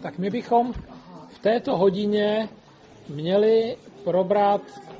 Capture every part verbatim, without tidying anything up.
tak my bychom v této hodině měli probrat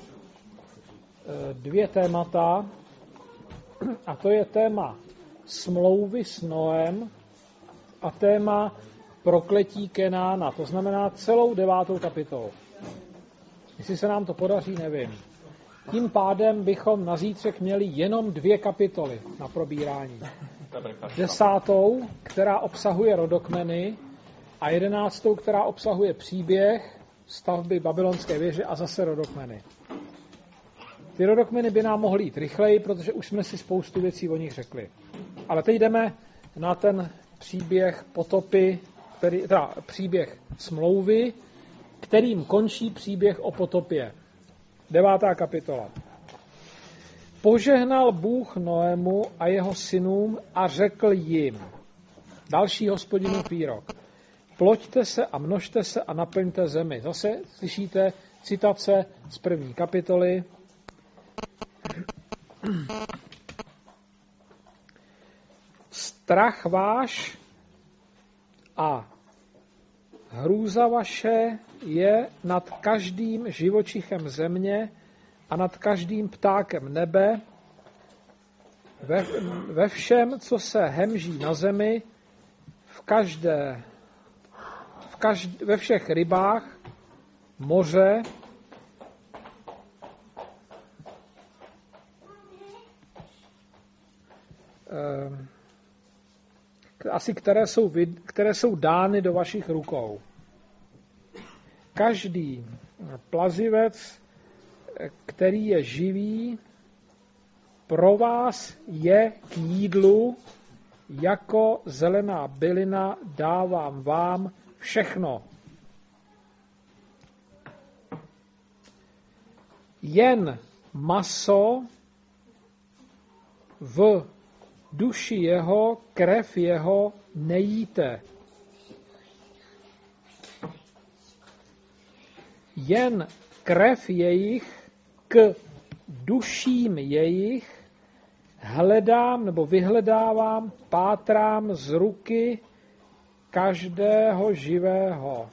dvě témata, a to je téma smlouvy s Noem a téma prokletí Kenána, to znamená celou devátou kapitolu. Jestli se nám to podaří, nevím. Tím pádem bychom na zítřek měli jenom dvě kapitoly na probírání. Desátou, která obsahuje rodokmeny, a jedenáctou, která obsahuje příběh stavby babylonské věže a zase rodokmeny. Ty rodokmeny by nám mohly jít rychleji, protože už jsme si spoustu věcí o nich řekli. Ale teď jdeme na ten příběh potopy, který, teda příběh smlouvy, kterým končí příběh o potopě. Devátá kapitola. Požehnal Bůh Noému a jeho synům a řekl jim, další Hospodinův výrok, ploďte se a množte se a naplňte zemi. Zase slyšíte citace z první kapitoly. Strach váš a hrůza vaše je nad každým živočichem země a nad každým ptákem nebe, ve, ve všem, co se hemží na zemi, v každé, v každ, ve všech rybách, moře, asi které jsou, které jsou dány do vašich rukou. Každý plazivec, který je živý, pro vás je k jídlu, jako zelená bylina dávám vám všechno. Jen maso v duši jeho, krev jeho nejíte. Jen krev jejich k duším jejich hledám nebo vyhledávám, pátrám z ruky každého živého.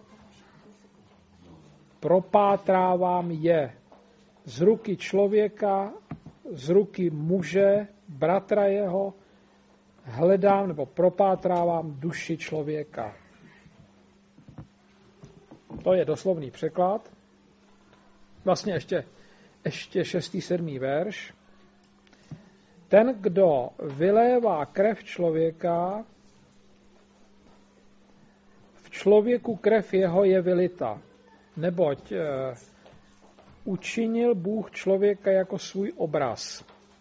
Propátrávám je z ruky člověka, z ruky muže, bratra jeho, hledám nebo propátrávám duši člověka. To je doslovný překlad. Vlastně ještě, ještě šestý, sedmý verš. Ten, kdo vylévá krev člověka, v člověku krev jeho je vylita, neboť e, učinil Bůh člověka jako svůj obraz.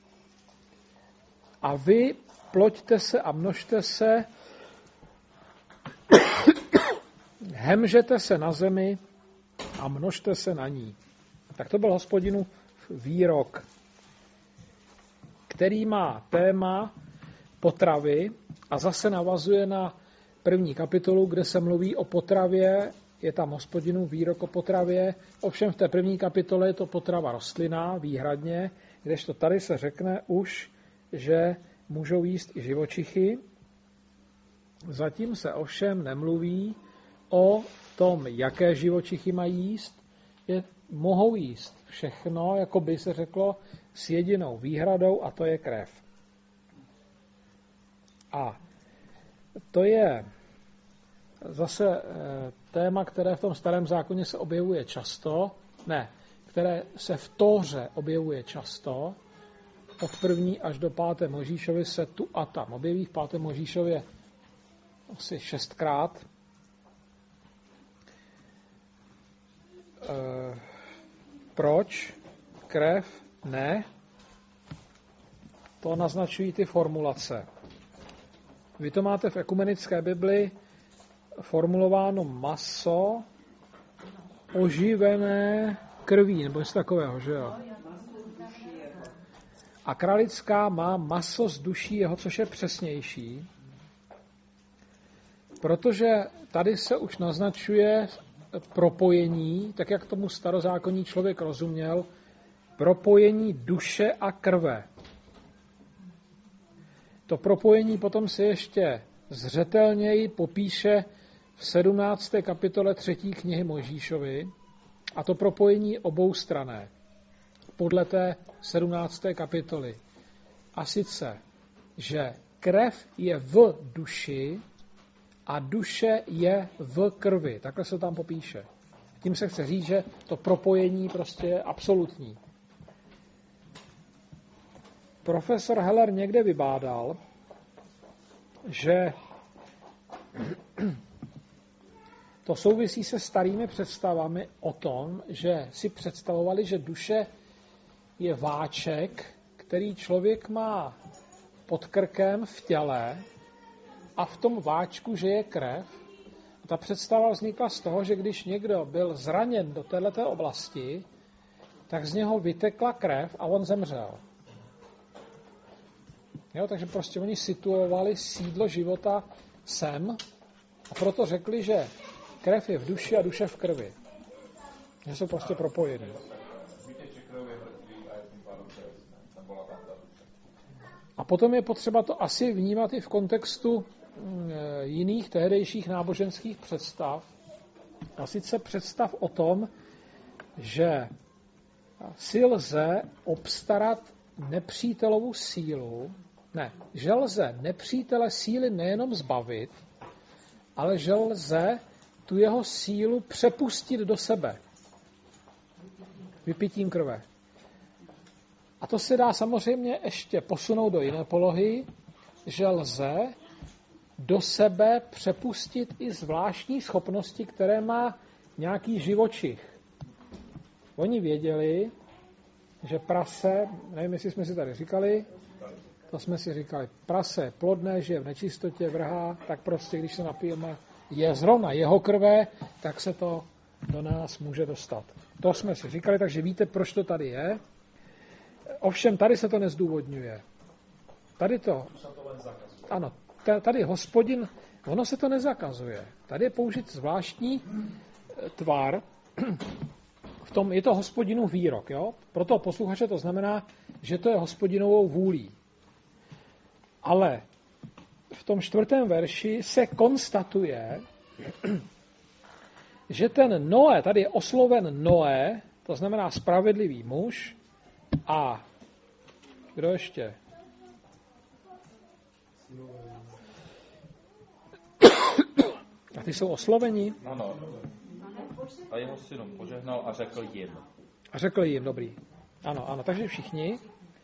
A vy ploďte se a množte se, hemžete se na zemi a množte se na ní. Tak to byl Hospodinův výrok, který má téma potravy a zase navazuje na první kapitolu, kde se mluví o potravě, je tam Hospodinův výrok o potravě, ovšem v té první kapitole je to potrava rostlinná výhradně, kdežto tady se řekne už, že můžou jíst i živočichy. Zatím se ovšem nemluví o tom, jaké živočichy mají jíst. Je, mohou jíst všechno, jako by se řeklo, s jedinou výhradou, a to je krev. A to je zase téma, které v tom Starém zákoně se objevuje často, ne, které se v Tóře objevuje často, od první až do páté Mojžíšovy se tu a tam objeví, v páté Mojžíšově asi šestkrát. E, proč? Krev? Ne. To naznačují ty formulace. Vy to máte v ekumenické Bibli formulováno maso oživené krví, nebo něco takového, že jo? A Kralická má maso z duší jeho, což je přesnější, protože tady se už naznačuje propojení, tak jak tomu starozákonní člověk rozuměl, propojení duše a krve. To propojení potom se ještě zřetelněji popíše v sedmnácté kapitole třetí knihy Mojžíšovi, a to propojení obou strané podle té sedmnácté kapitoly. A sice, že krev je v duši a duše je v krvi. Takhle se tam popíše. Tím se chce říct, že to propojení prostě je absolutní. Profesor Heller někde vybádal, že to souvisí se starými představami o tom, že si představovali, že duše je váček, který člověk má pod krkem v těle a v tom váčku, že je krev. A ta představa vznikla z toho, že když někdo byl zraněn do této oblasti, tak z něho vytekla krev a on zemřel. Jo, takže prostě oni situovali sídlo života sem a proto řekli, že krev je v duši a duše v krvi. Že jsou prostě propojeny. A potom je potřeba to asi vnímat i v kontextu jiných tehdejších náboženských představ. A sice představ o tom, že si lze obstarat nepřítelovu sílu, ne, že lze nepřítele síly nejenom zbavit, ale že lze tu jeho sílu přepustit do sebe. Vypitím krve. A to se dá samozřejmě ještě posunout do jiné polohy, že lze do sebe přepustit i zvláštní schopnosti, které má nějaký živočich. Oni věděli, že prase, nevím, jestli jsme si tady říkali, to jsme si říkali, prase plodné, žije v nečistotě, vrhá, tak prostě, když se napijeme, je zrovna jeho krve, tak se to do nás může dostat. To jsme si říkali, takže víte, proč to tady je. Ovšem, tady se to nezdůvodňuje. Tady to, ano, tady Hospodin, ono se to nezakazuje. Tady je použit zvláštní tvar, v tom je to Hospodinův výrok, jo? Pro toho posluchače to znamená, že to je Hospodinovou vůlí. Ale v tom čtvrtém verši se konstatuje, že ten Noé, tady je osloven Noé, to znamená spravedlivý muž, a kdo ještě? A ty jsou osloveni? Ano. A jeho synům požehnal a řekl jim. A řekl jim, dobrý. Ano, ano, takže všichni.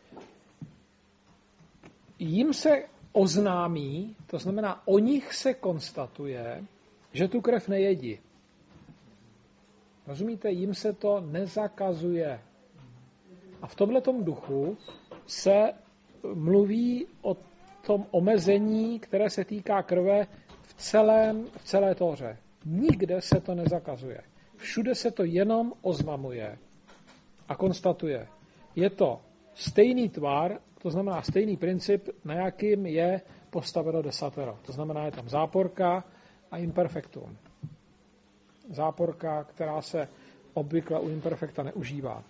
Jim se oznámí, to znamená, o nich se konstatuje, že tu krev nejedí. Rozumíte, jim se to nezakazuje. A v tomhletom duchu se mluví o tom omezení, které se týká krve v, celém, v celé Tóře. Nikde se to nezakazuje. Všude se to jenom oznamuje a konstatuje. Je to stejný tvar, to znamená stejný princip, na jakým je postaveno desatero. To znamená, je tam záporka a imperfektum. Záporka, která se obvykle u imperfekta neužívá.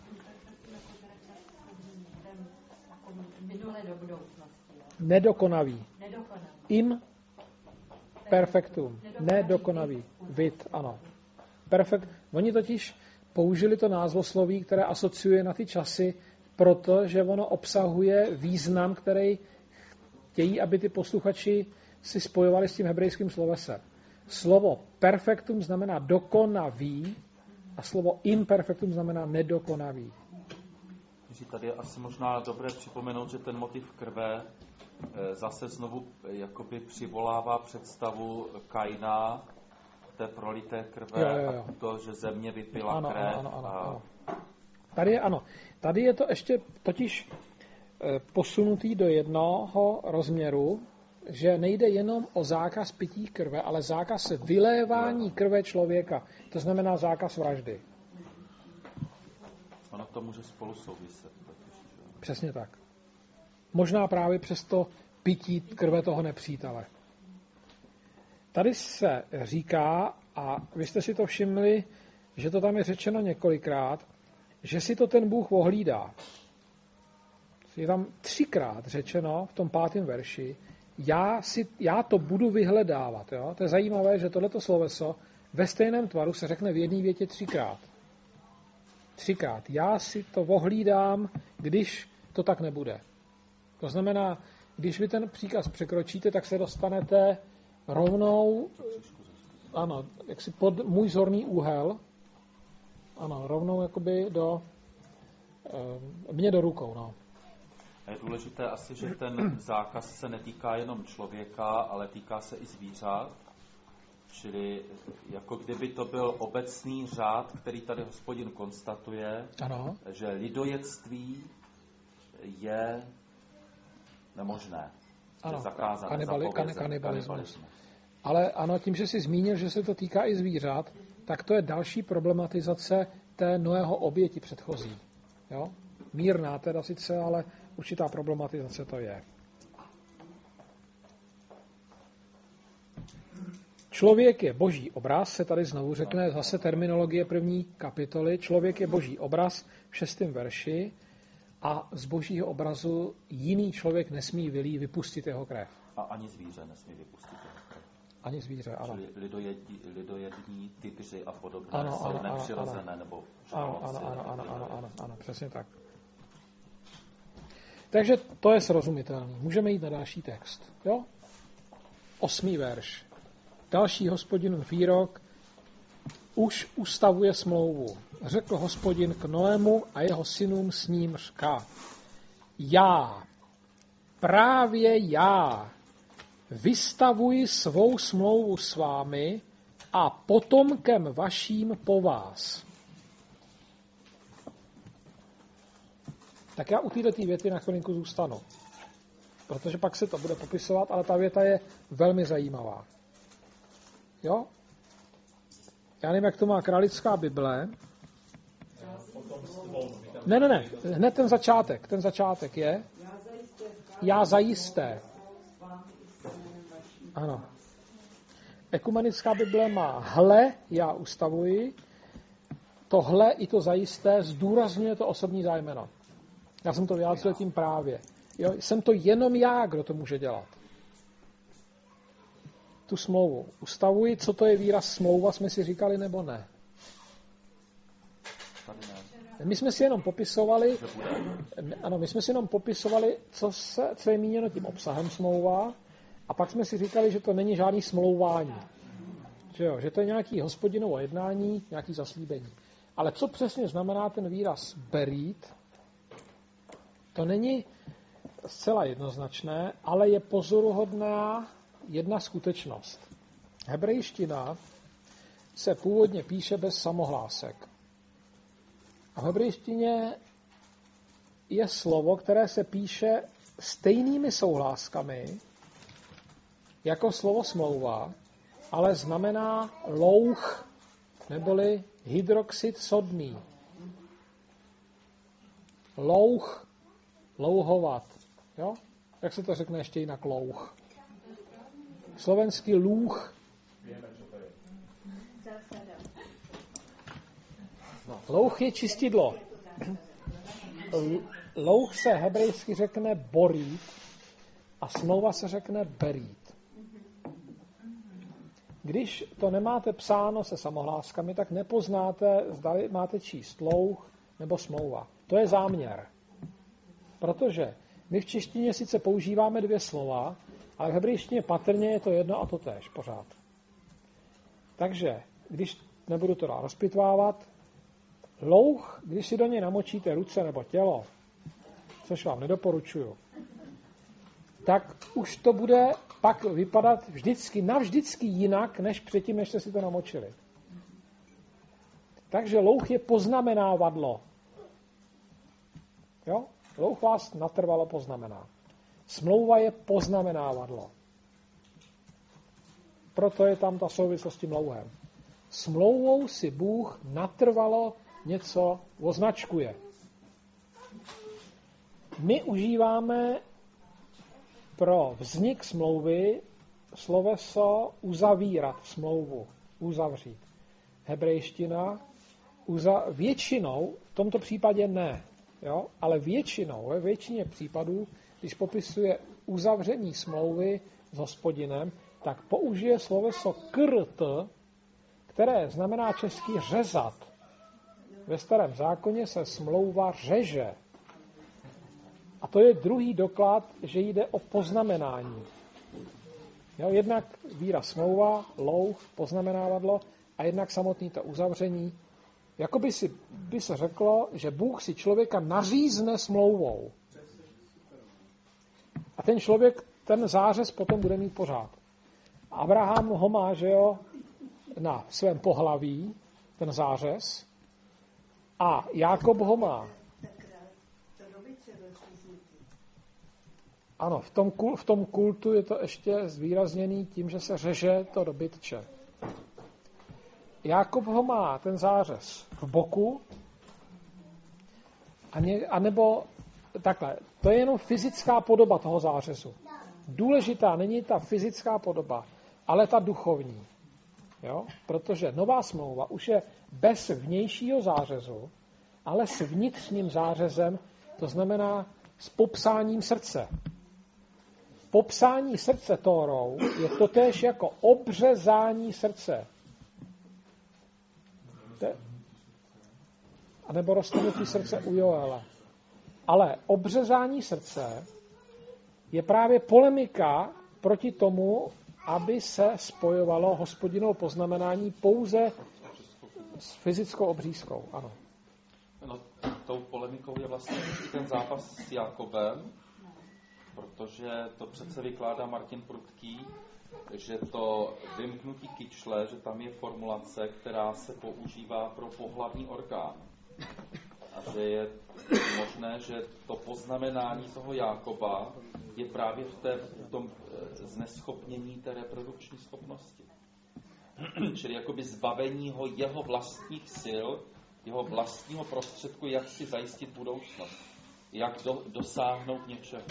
Nedokonavý. Imperfektum. Nedokonavý. Vid, ano. Perfekt. Oni totiž použili to názvosloví, které asociuje na ty časy, protože ono obsahuje význam, který chtějí, aby ty posluchači si spojovali s tím hebrejským slovesem. Slovo perfektum znamená dokonavý a slovo imperfektum znamená nedokonavý. Tady je asi možná dobré připomenout, že ten motiv krve zase znovu jakoby přivolává představu Kaina, té prolité krve, jo, jo, jo. A to, že země vypila ano, krev. Ano, ano, a... ano. Tady je, ano. Tady je to ještě totiž posunutý do jednoho rozměru, že nejde jenom o zákaz pití krve, ale zákaz vylévání krve člověka. To znamená zákaz vraždy. Ono to může spolu souviset. Přesně tak. Možná právě přes to pití krve toho nepřítele. Tady se říká, a vy jste si to všimli, že to tam je řečeno několikrát, že si to ten Bůh ohlídá. Je tam třikrát řečeno v tom pátém verši, já, si, já to budu vyhledávat. Jo? To je zajímavé, že tohleto sloveso ve stejném tvaru se řekne v jedné větě třikrát. Třikrát. Já si to ohlídám, když to tak nebude. To znamená, když vy ten příkaz překročíte, tak se dostanete rovnou, ano, jaksi pod můj zorný úhel, ano, rovnou jakoby do, e, mě do rukou, no. Je důležité asi, že ten zákaz se netýká jenom člověka, ale týká se i zvířat. Čili jako kdyby to byl obecný řád, který tady Hospodin konstatuje, ano. Že lidojectví je nemožné. Ano, je zakázané, kanibali, zapovězené, kanibalismus. Ale ano, tím, že jsi zmínil, že se to týká i zvířat, tak to je další problematizace té Noého oběti předchozí. Jo? Mírná teda sice, ale určitá problematizace to je. Člověk je boží obraz, se tady znovu řekne zase terminologie první kapitoly. Člověk je boží obraz v šestém verši a z božího obrazu jiný člověk nesmí vylí vypustit jeho krev. A ani zvíře nesmí vypustit jeho krev. Ani zvíře, ano. Čili lidojední, lidojední tygři a podobné ano, jsou ano, nepřirozené ano, nebo ano, žraloci. ano, ano, ano, ano, ano, ano, přesně tak. Takže to je srozumitelný. Můžeme jít na další text. Jo? Osmý verš. Další Hospodinův výrok už ustavuje smlouvu. Řekl Hospodin k Noému a jeho synům s ním říká. Já, právě já, vystavuji svou smlouvu s vámi a potomkem vaším po vás. Tak já u této věty na chvilinku zůstanu. Protože pak se to bude popisovat, ale ta věta je velmi zajímavá. Jo? Já nevím, jak to má Kralická Bible. Ne, ne, ne. Hned ten začátek. Ten začátek je já zajisté. Ano. Ekumenická Bible má hle, já ustavuji. Tohle i to zajisté zdůrazňuje to osobní zájmeno. Já jsem to vyjádřil tím právě. Jo? Jsem to jenom já, kdo to může dělat. Tu smlouvu ustavuji. Co to je výraz smlouva, jsme si říkali, nebo ne? My jsme si jenom popisovali, ano, my jsme si jenom popisovali, co, se, co je míněno tím obsahem smlouva, a pak jsme si říkali, že to není žádný smlouvání. Že, jo, že to je nějaký Hospodinovo jednání, nějaký zaslíbení. Ale co přesně znamená ten výraz berít, to není zcela jednoznačné, ale je pozoruhodná jedna skutečnost. Hebrejština se původně píše bez samohlásek. A v hebrejštině je slovo, které se píše stejnými souhláskami jako slovo smlouva, ale znamená louch, neboli hydroxid sodný. Louch, louhovat. Jo? Jak se to řekne ještě jinak louch? Slovenský lůch. Louch je čistidlo. Louch se hebrejsky řekne borít a smlouva se řekne berít. Když to nemáte psáno se samohláskami, tak nepoznáte, zda máte číst louch nebo smlouva. To je záměr. Protože my v češtině sice používáme dvě slova, ale v hebrejštině patrně je to jedno a to též pořád. Takže, když nebudu to dál rozpitvávat, louch, když si do něj namočíte ruce nebo tělo, což vám nedoporučuju, tak už to bude pak vypadat vždycky, navždycky jinak, než předtím, než jste si to namočili. Takže louch je poznamenávadlo. Jo? Louch vás natrvalo poznamená. Smlouva je poznamenávadlo. Proto je tam ta souvislost s tím louhem. Smlouvou si Bůh natrvalo něco označkuje. My užíváme pro vznik smlouvy sloveso uzavírat smlouvu, uzavřít. Hebrejština uza, většinou, v tomto případě ne, jo, ale většinou, ve většině případů, když popisuje uzavření smlouvy s Hospodinem, tak použije sloveso krt, které znamená česky řezat. Ve Starém zákoně se smlouva řeže. A to je druhý doklad, že jde o poznamenání. Jo, jednak výraz smlouva, louh, poznamenávadlo, a jednak samotný to uzavření. Jakoby si, by se řeklo, že Bůh si člověka nařízne smlouvou. A ten člověk, ten zářez potom bude mít pořád. Abraham ho má, že jo, na svém pohlaví, ten zářez, a Jákob ho má. Ano, v tom, v tom kultu je to ještě zvýrazněný tím, že se řeže to dobytče. Jákob ho má, ten zářez, v boku, a ně, anebo takhle, to je jenom fyzická podoba toho zářezu. Důležitá není ta fyzická podoba, ale ta duchovní. Jo? Protože nová smlouva už je bez vnějšího zářezu, ale s vnitřním zářezem, to znamená s popsáním srdce. Popsání srdce Tórou je totéž jako obřezání srdce. A nebo roztrhnutí srdce u Joela. Ale obřezání srdce je právě polemika proti tomu, aby se spojovalo Hospodinovo poznamenání pouze s fyzickou obřízkou. Ano. No, tou polemikou je vlastně i ten zápas s Jakobem, protože to přece vykládá Martin Prudký, že to vymknutí kyčle, že tam je formulace, která se používá pro pohlavní orgán. A že je možné, že to poznamenání toho Jákoba je právě v, té, v tom zneschopnění té reprodukční schopnosti. Čili jakoby zbavení ho jeho vlastních sil, jeho vlastního prostředku, jak si zajistit budoucnost. Jak do, dosáhnout něčeho.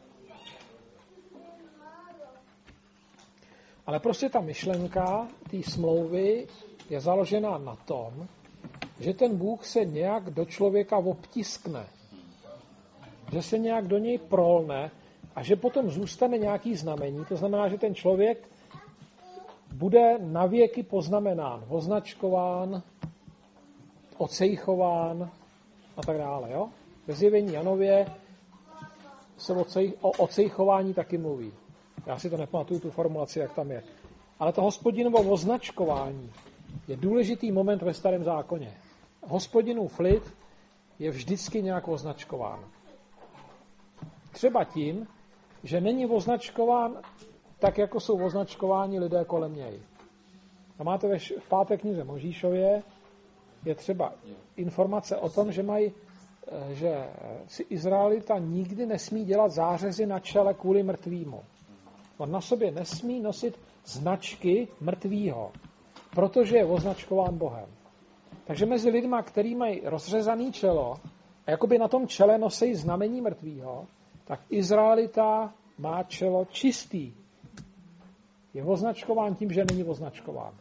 Ale prostě ta myšlenka té smlouvy je založena na tom, že ten Bůh se nějak do člověka obtiskne. Že se nějak do něj prolne a že potom zůstane nějaký znamení. To znamená, že ten člověk bude navěky poznamenán, označkován, ocejchován a tak dále. Jo? Ve Zjevení Janově se o ocejchování taky mluví. Já si to nepamatuju, tu formulaci, jak tam je. Ale to Hospodinovo označkování je důležitý moment ve Starém zákoně. Hospodinův lid je vždycky nějak označkován. Třeba tím, že není označkován tak, jako jsou označkováni lidé kolem něj. A máte ve v páté knize Možíšově je třeba informace o tom, že mají, že si Izraelita nikdy nesmí dělat zářezy na čele kvůli mrtvýmu. On na sobě nesmí nosit značky mrtvýho, protože je označkován Bohem. Takže mezi lidma, který mají rozřezaný čelo a jakoby na tom čele nosí znamení mrtvýho, tak Izraelita má čelo čistý. Je označkován tím, že není označkován.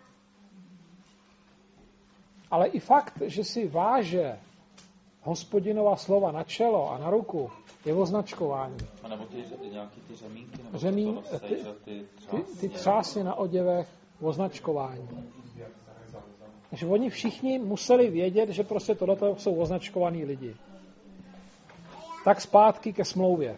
Ale i fakt, že si váže Hospodinova slova na čelo a na ruku, je označkování. A nebo ty nějaký ty řemínky? Nebo Řemín, to nosej, ty, ty, ty, ty třásy na oděvech, označkování. Takže oni všichni museli vědět, že prostě tohleto jsou označkovaní lidi. Tak zpátky ke smlouvě.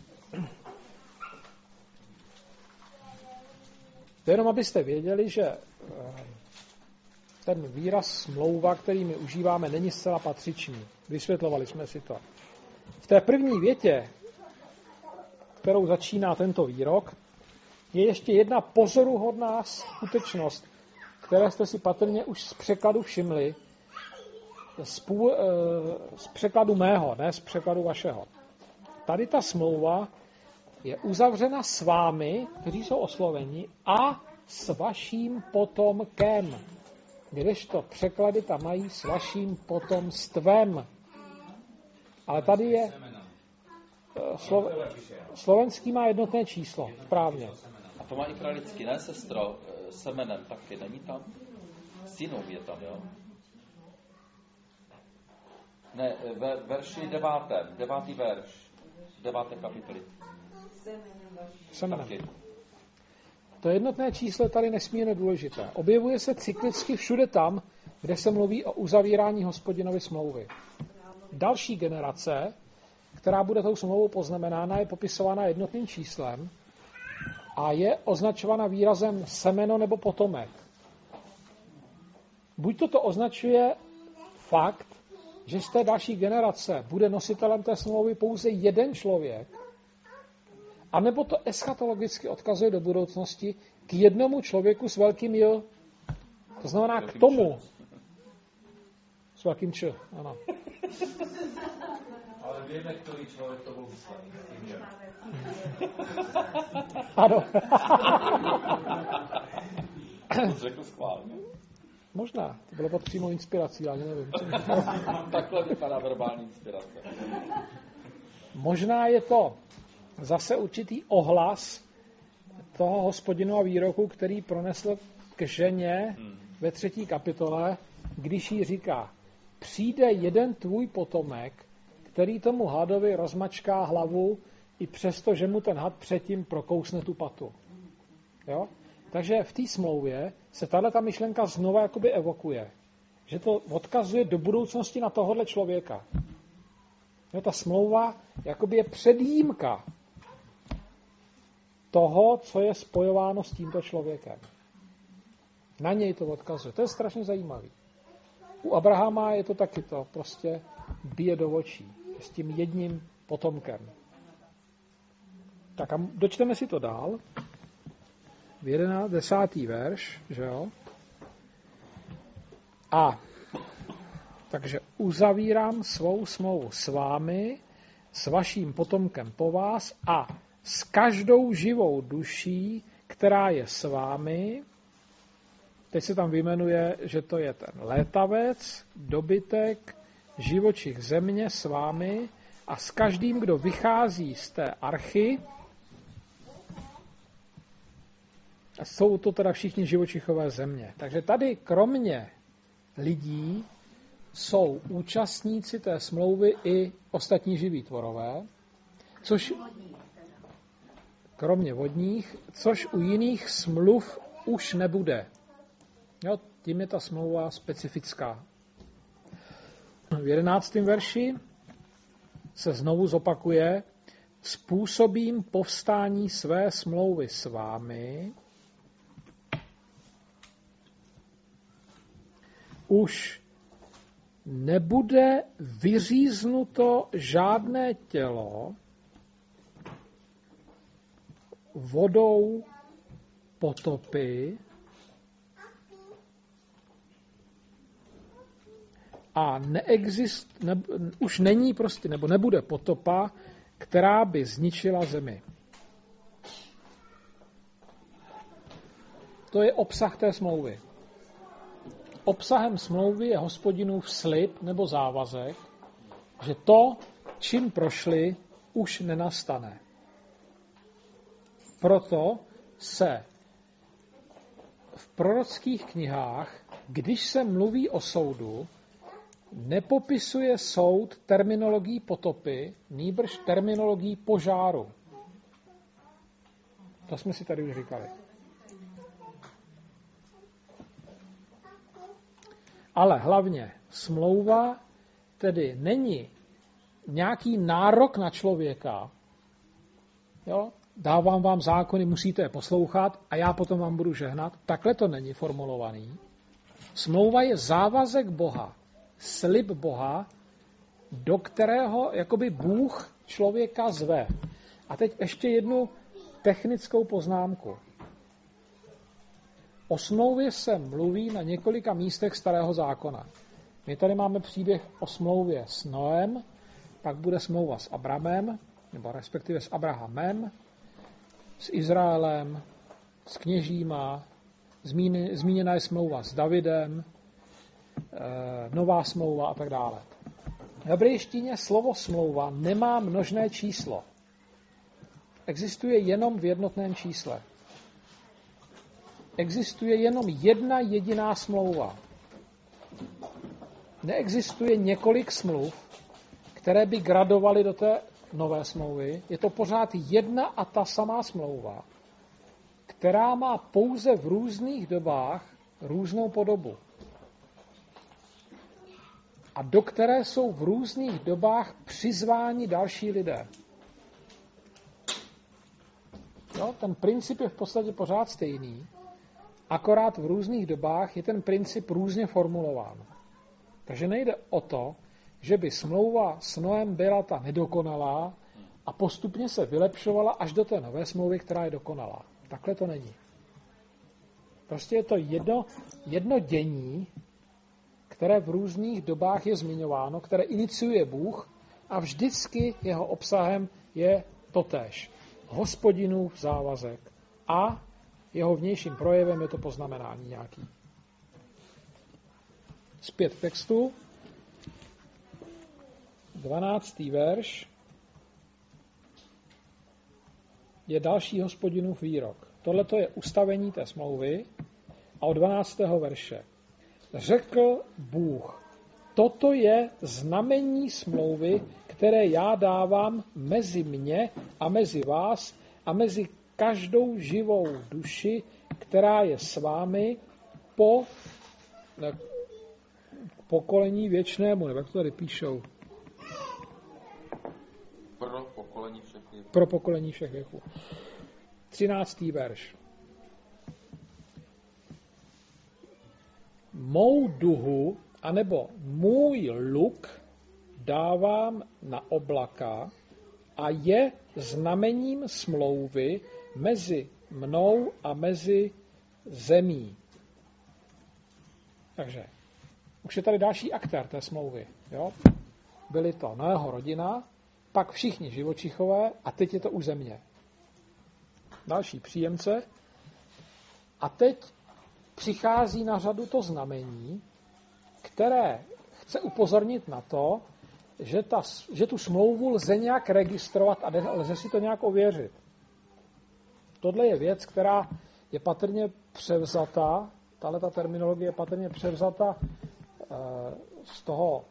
To jenom abyste věděli, že ten výraz smlouva, který my užíváme, není zcela patřičný. Vysvětlovali jsme si to. V té první větě, kterou začíná tento výrok, je ještě jedna pozoruhodná skutečnost, které jste si patrně už z překladu všimli, z, půl, z překladu mého, ne z překladu vašeho. Tady ta smlouva je uzavřena s vámi, kteří jsou osloveni, a s vaším potomkem. Kdežto překlady tam mají s vaším potomstvem. Ale tady je Slo, slovenský má jednotné číslo, správně. A to má i kralický, ne sestro, semenem taky, není tam? Synům je tam, jo? Ne, ve verši devátém, devátý verš, deváté kapitoly. Semenem. To jednotné číslo je tady nesmírně důležité. Objevuje se cyklicky všude tam, kde se mluví o uzavírání Hospodinovy smlouvy. Další generace, která bude tou smlouvou poznamenána, je popisována jednotným číslem a je označována výrazem semeno nebo potomek. Buď to to označuje fakt, že z té další generace bude nositelem té smlouvy pouze jeden člověk, anebo to eschatologicky odkazuje do budoucnosti k jednomu člověku s velkým J. To znamená k tomu. S velkým Č, ano. Ale víme, který člověk to byl vyslaný. Ano. To řekl schválně. Možná, to bylo pod přímou inspirací, ale nevím. Takhle vypadá verbální inspirace. Možná je to zase určitý ohlas toho Hospodinova výroku, který pronesl k ženě ve třetí kapitole, když jí říká, přijde jeden tvůj potomek, který tomu hadovi rozmačká hlavu i přesto, že mu ten had předtím prokousne tu patu. Jo? Takže v té smlouvě se tato myšlenka znova jakoby evokuje. Že to odkazuje do budoucnosti na tohohle člověka. Jo, ta smlouva jakoby je předjímka toho, co je spojováno s tímto člověkem. Na něj to odkazuje. To je strašně zajímavý. U Abrahama je to taky to, prostě bije do očí. S tím jedním potomkem. Tak a dočteme si to dál. V jedenáct, desátý verš, že jo? A takže uzavírám svou smlouvu s vámi, s vaším potomkem po vás a s každou živou duší, která je s vámi. Teď se tam vyjmenuje, že to je ten létavec, dobytek, živočich země s vámi a s každým, kdo vychází z té archy. A jsou to teda všichni živočichové země. Takže tady kromě lidí jsou účastníci té smlouvy i ostatní živí tvorové, což kromě vodních, což u jiných smluv už nebude. Jo, tím je ta smlouva specifická. V jedenáctém verši se znovu zopakuje, způsobím povstání své smlouvy s vámi, už nebude vyříznuto žádné tělo vodou potopy a neexist, ne, už není prostě, nebo nebude potopa, která by zničila zemi. To je obsah té smlouvy. Obsahem smlouvy je Hospodinův slib nebo závazek, že to, čím prošli, už nenastane. Proto se v prorockých knihách, když se mluví o soudu, nepopisuje soud terminologií potopy, nýbrž terminologií požáru. To jsme si tady už říkali. Ale hlavně smlouva tedy není nějaký nárok na člověka. Jo? Dávám vám zákony, musíte je poslouchat a já potom vám budu žehnat. Takhle to není formulovaný. Smlouva je závazek Boha, slib Boha, do kterého jakoby Bůh člověka zve. A teď ještě jednu technickou poznámku. O smlouvě se mluví na několika místech Starého zákona. My tady máme příběh o smlouvě s Noem, pak bude smlouva s Abramem, nebo respektive s Abrahamem, s Izraelem, s kněžíma, zmíněna je smlouva s Davidem, nová smlouva a tak dále. V hebrejštině slovo smlouva nemá množné číslo. Existuje jenom v jednotném čísle. Existuje jenom jedna jediná smlouva. Neexistuje několik smluv, které by gradovaly do té nové smlouvy, je to pořád jedna a ta samá smlouva, která má pouze v různých dobách různou podobu. A do které jsou v různých dobách přizváni další lidé. Jo, ten princip je v podstatě pořád stejný, akorát v různých dobách je ten princip různě formulován. Takže nejde o to, že by smlouva s Noem byla ta nedokonalá a postupně se vylepšovala až do té nové smlouvy, která je dokonalá. Takhle to není. Prostě je to jedno, jedno dění, které v různých dobách je zmiňováno, které iniciuje Bůh a vždycky jeho obsahem je totéž. Hospodinův závazek a jeho vnějším projevem je to poznamenání nějaký. Zpět k textu. dvanáctý verš je další Hospodinův výrok. Tohle je ustavení té smlouvy a od dvanáctého verše. Řekl Bůh, toto je znamení smlouvy, které já dávám mezi mě a mezi vás a mezi každou živou duši, která je s vámi po ne, pokolení věčnému, nebo jak to tady píšou? Pro pokolení všech věků. Pro pokolení všech věků. třináctý verš. Mou duhu, anebo můj luk dávám na oblaka a je znamením smlouvy mezi mnou a mezi zemí. Takže už je tady další aktér té smlouvy. Jo? Byly to Noého rodina, pak všichni živočichové a teď je to už země. Další příjemce. A teď přichází na řadu to znamení, které chce upozornit na to, že, ta, že tu smlouvu lze nějak registrovat a lze si to nějak ověřit. Tohle je věc, která je patrně převzata, tahle ta terminologie je patrně převzata e, z toho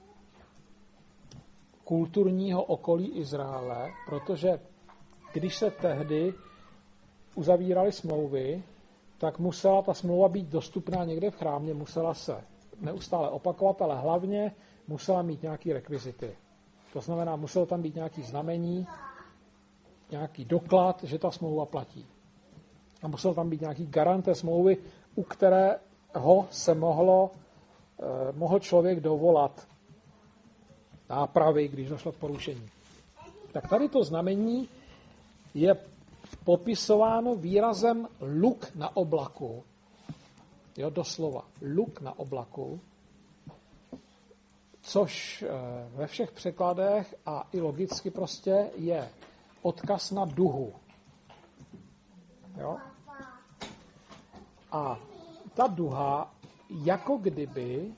kulturního okolí Izraele, protože když se tehdy uzavíraly smlouvy, tak musela ta smlouva být dostupná někde v chrámě, musela se neustále opakovat, ale hlavně musela mít nějaké rekvizity. To znamená, muselo tam být nějaké znamení, nějaký doklad, že ta smlouva platí. A musel tam být nějaký garant té smlouvy, u kterého se mohlo, eh, mohl člověk dovolat nápravy, když došlo k porušení. Tak tady to znamení je popisováno výrazem luk na oblaku. Jo, doslova. Luk na oblaku. Což ve všech překladech a i logicky prostě je odkaz na duhu. Jo? A ta duha jako kdyby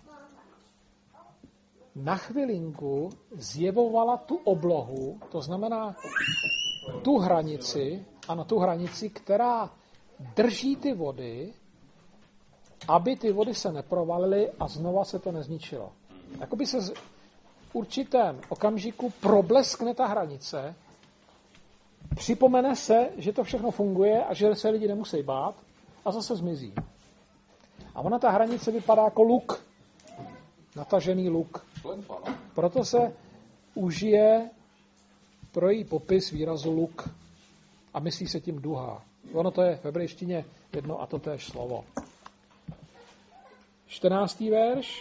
na chvilinku zjevovala tu oblohu, to znamená tu hranici, ano, tu hranici, která drží ty vody, aby ty vody se neprovalily a znova se to nezničilo. Jakoby se v určitém okamžiku probleskne ta hranice, připomene se, že to všechno funguje a že se lidi nemusí bát a zase zmizí. A ona ta hranice vypadá jako luk, natažený luk. Proto se užije pro její popis výrazu luk a myslí se tím duha. Ono to je v hebrejštině jedno a to též slovo. čtrnáctý verš.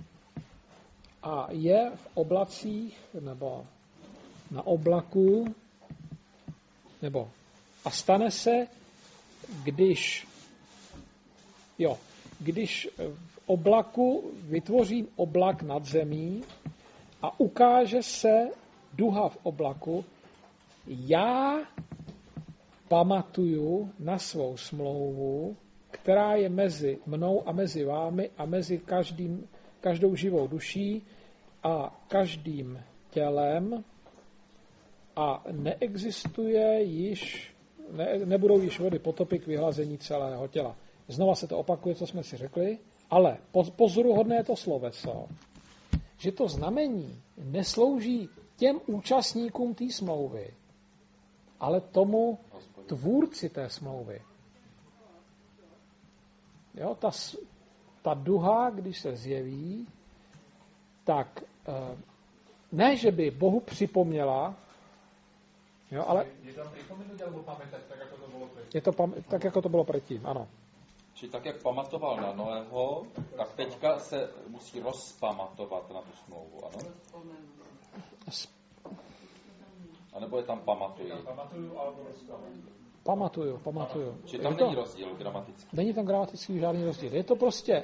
A je v oblacích, nebo na oblaku, nebo a stane se, když, jo, když v oblaku vytvořím oblak nad zemí a ukáže se duha v oblaku, já pamatuju na svou smlouvu, která je mezi mnou a mezi vámi a mezi každým, každou živou duší a každým tělem a neexistuje již, ne, nebudou již vody potopy k vyhlazení celého těla. Znova se to opakuje, co jsme si řekli, ale pozoruhodné je to sloveso, že to znamení neslouží těm účastníkům té smlouvy, ale tomu tvůrci té smlouvy. Jo, ta, ta duha, když se zjeví, tak ne, že by Bohu připomněla, jo, ale je tam připomenutí alebo pamätať, tak jako to bylo předtím? Je to pam, tak, jako to bylo předtím, ano. Či tak, jak pamatoval na Noého, tak teďka se musí rozpamatovat na tu smlouvu, ano? A nebo je tam pamatují? Pamatuju alebo rozpamuju? Pamatuju, pamatuju. Či tam to, není rozdíl gramatický? Není tam gramatický žádný rozdíl. Je to prostě...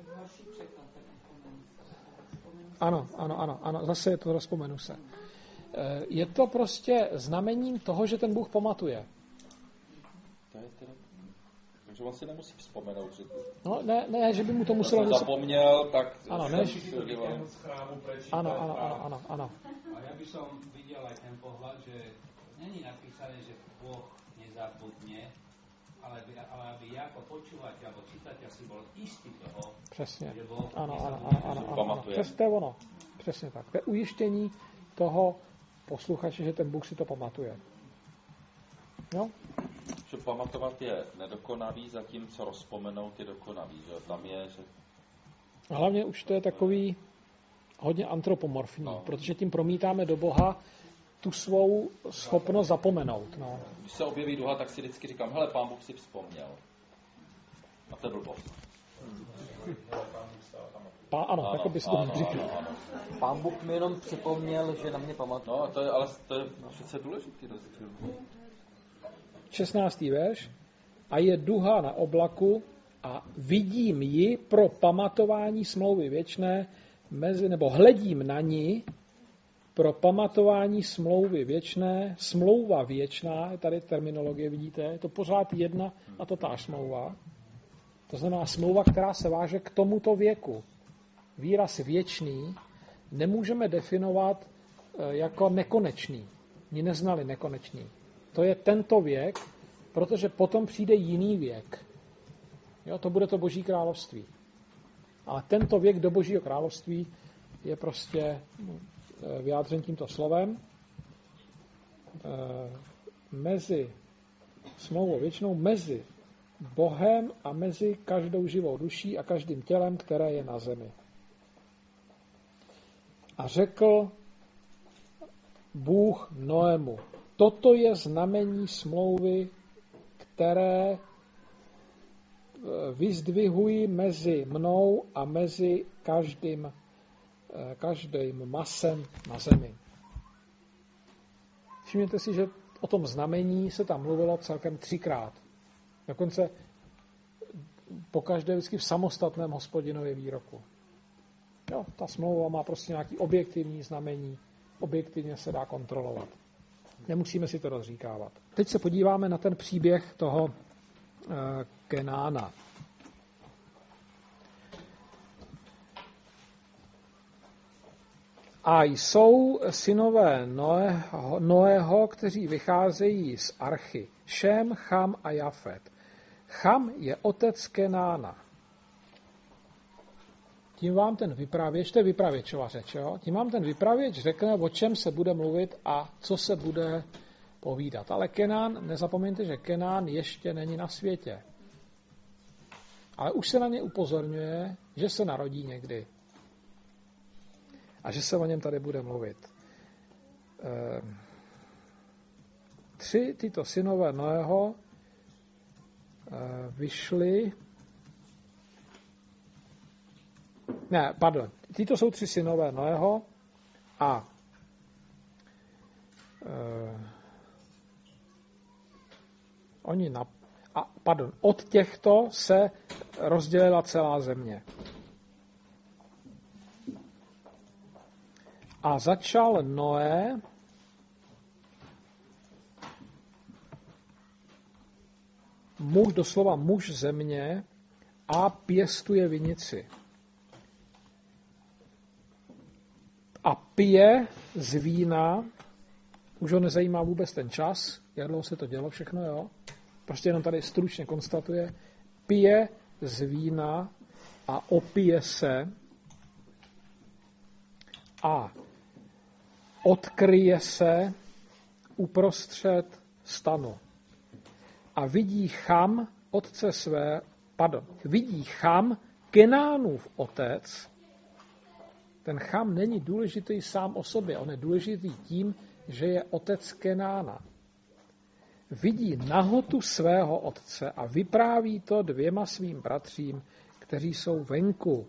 Ano, ano, ano, ano, zase je to, rozpomenu se. Je to prostě znamením toho, že ten Bůh pamatuje. To je teda... Takže on si nemusí vzpomenout, že... No, ne, ne, že by mu to muselo... Když zapomněl, tak... Ano, ne, Ano, ano, ano, ano, ano. A ja by som videl aj ten pohľad, že není napísané, že Boh nezabudne, ale, by, ale aby ja ako počúvateľ alebo čitateľ si bol istý toho, Přesně. že Boh Ano, ano, nezabudne, ano, ano, že ano, ano. pamatuje. Přesně, to je ono. Přesně tak. To je ujištění toho posluchače, že ten Bůh si to pamatuje. Jo? Že pamatovat je nedokonavý, zatímco rozpomenout je dokonavý. Že? Tam je, že... A hlavně už to je takový hodně antropomorfní, No. protože tím promítáme do Boha tu svou schopnost zapomenout. No. Když se objeví duha, tak si vždycky říkám, hele, Pán Bůh si vzpomněl. A to je blbost. Pá, ano, ano, tak by se to ano, říkal. ano, ano. Pán Bůh mi jenom připomněl, že na mě pamatuje. No, to je, ale to je přece důležitý rozdíl. šestnáctý verš. A je duha na oblaku a vidím ji pro pamatování smlouvy věčné, mezi, nebo hledím na ní pro pamatování smlouvy věčné, smlouva věčná, je tady terminologie, vidíte, je to pořád jedna a to táž smlouva. To znamená smlouva, která se váže k tomuto věku. Výraz věčný nemůžeme definovat jako nekonečný. Ni neznali nekonečný. To je tento věk, protože potom přijde jiný věk. Jo, to bude to Boží království. Ale tento věk do Božího království je prostě vyjádřen tímto slovem. Mezi smlouvou věčnou, mezi Bohem a mezi každou živou duší a každým tělem, které je na zemi. A řekl Bůh Noému, toto je znamení smlouvy, které vyzdvihuji mezi mnou a mezi každým, každým masem na zemi. Všimněte si, že o tom znamení se tam mluvilo celkem třikrát. Dokonce pokaždé vždycky v samostatném Hospodinově výroku. Jo, ta smlouva má prostě nějaký objektivní znamení, objektivně se dá kontrolovat. Nemusíme si to rozříkávat. Teď se podíváme na ten příběh toho e, Kenána. A jsou synové Noého, Noého, kteří vycházejí z Archy. Šem, Cham a Jafet. Cham je otec Kenána. Tím vám ten vypravěč, to je vypravěčova řeč, jo? Tím vám ten vypravěč řekne, o čem se bude mluvit a co se bude povídat. Ale Kenán, nezapomeňte, že Kenán ještě není na světě. Ale už se na ně upozorňuje, že se narodí někdy. A že se o něm tady bude mluvit. Ehm. Tři tyto synové Noého vyšli. Ne, pardon. Tyto jsou tři synové Noého a uh, oni na, a, pardon, od těchto se rozdělila celá země. A začal Noé muž, doslova muž země, a pěstuje vinici. A pije z vína, už ho nezajímá vůbec ten čas, jak dlouho se to dělo všechno, jo? Prostě jenom tady stručně konstatuje, pije z vína a opije se a odkryje se uprostřed stanu a vidí Cham otce své, pardon, vidí Cham Kenánův otec. Ten Cham není důležitý sám o sobě, on je důležitý tím, že je otec Kenána. Vidí nahotu svého otce a vypráví to dvěma svým bratřím, kteří jsou venku.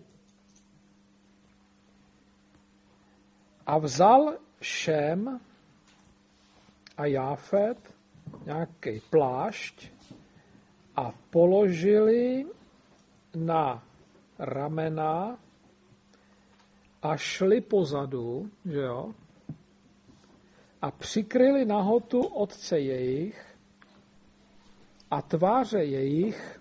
A vzal Šem a Jáfet nějaký plášť a položili na ramena a šli pozadu, že jo, a přikryli nahotu otce jejich a tváře jejich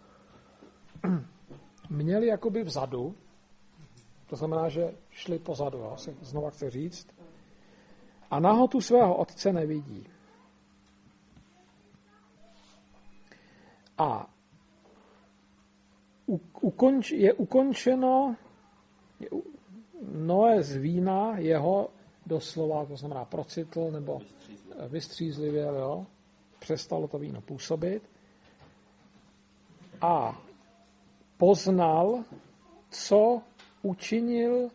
měli jakoby vzadu, to znamená, že šli pozadu, jo, se znova chci říct, a nahotu svého otce nevidí. A ukonč, je ukončeno je, Noé z vína jeho doslova, to znamená procitl nebo vystřízlivě, jo, přestalo to víno působit a poznal, co učinil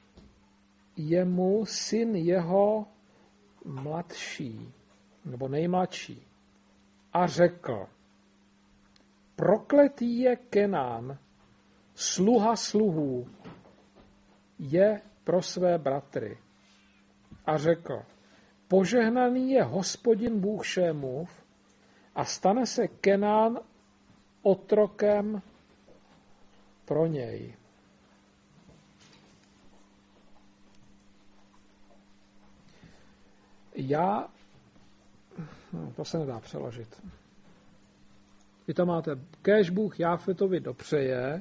jemu syn jeho mladší, nebo nejmladší. A řekl, prokletý je Kenán, sluha sluhů, je pro své bratry. A řekl, požehnaný je Hospodin Bůh Šémův a stane se Kenán otrokem pro něj. Já, no, to se nedá přeložit. Vy tam máte, kéž Bůh Jáfetovi dopřeje,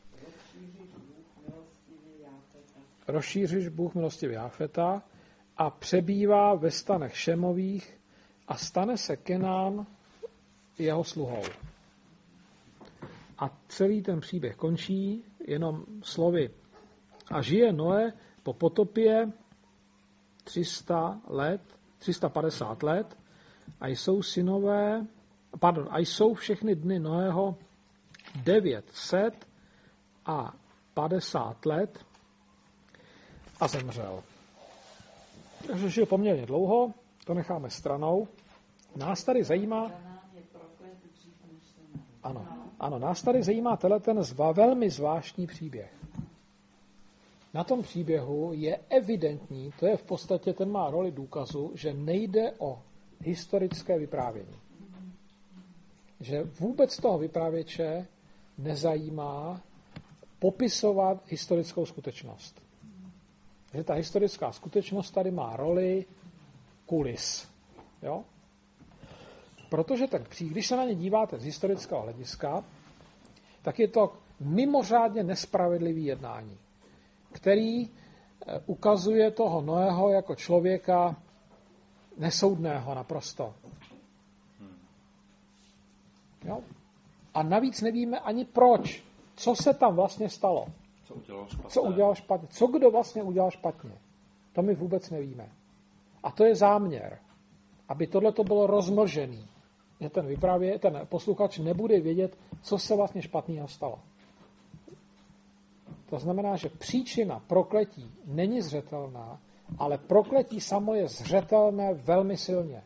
rozšíříš Bůh milostivý Jáfeta a přebývá ve stanech Šemových a stane se Kenán jeho sluhou. A celý ten příběh končí jenom slovy. A žije Noé po potopě tři sta let, tři sta padesát let a jsou synové, pardon, a jsou všechny dny Noého devět set a padesát let a zemřel. Takže žil poměrně dlouho, to necháme stranou. Nás tady zajímá, ano, ano, nás tady zajímá tenhle ten zva, velmi zvláštní příběh. Na tom příběhu je evidentní, to je v podstatě, ten má roli důkazu, že nejde o historické vyprávění. Že vůbec toho vyprávěče nezajímá popisovat historickou skutečnost. Že ta historická skutečnost tady má roli kulis. Jo? Protože ten příběh, když se na ně díváte z historického hlediska, tak je to mimořádně nespravedlivý jednání, který ukazuje toho Noého jako člověka nesoudného naprosto. Jo? A navíc nevíme ani proč. Co se tam vlastně stalo? Co udělal špatně? Co udělal špatně? Co kdo vlastně udělal špatně? To my vůbec nevíme. A to je záměr, aby tohleto bylo rozmlžený. Že ten vyprávět, ten posluchač nebude vědět, co se vlastně špatného stalo. To znamená, že příčina prokletí není zřetelná, ale prokletí samo je zřetelné velmi silně.